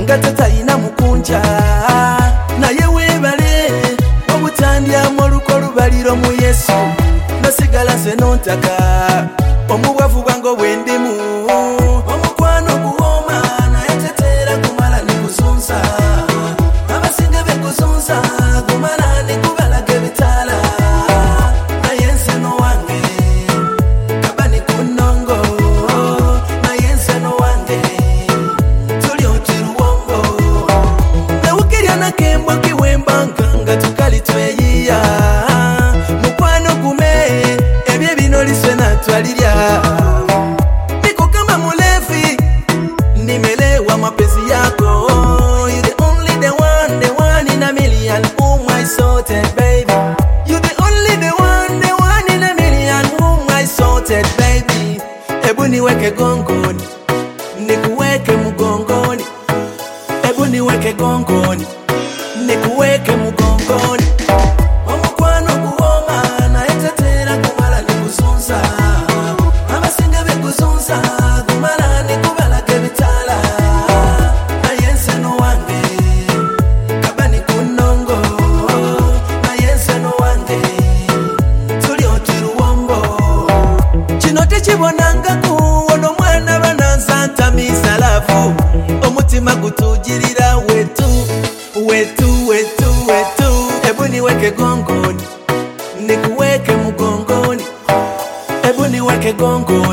nga tatayina mukunja naye weebale obutandyamu oluko lubaliro mu Yesu nosigala nze nontaka omubwavu bwange obwendimu omukwano guwooma naye tetera kumala nikuzunza abasinga bekuzunza kumala nikubalaga ebitaala naye nze nowange kabani kunongo naye nze nowange tuli otiruwombo nawukirya nakembwa kiwembanga nga tukali tweyiya mukwano gume ebyo bino lisena twalirya niko kama mulevi nimelewa mapenzi yako. You the only the one in a million whom I sorted baby. You the only the one in a million whom I sorted baby. Ebu niweke gongoni nikuweke mugongoni, ebu niweke gongoni nikuweke mugongoni. Omukwano guwooma naye tetera kumala nikuzunza abasinga bekuzunza kumala nikubalaga ebitaala naye nze nowange kabani kunongo naye nze nowange tuli otiruwombo kino tekibonangaku ono mwana bananzantamiza lavu omutima gutujirira wetu wetu wetu wetu ebu niweke gongoni nikuweke mugongoni ebu niweke gongoni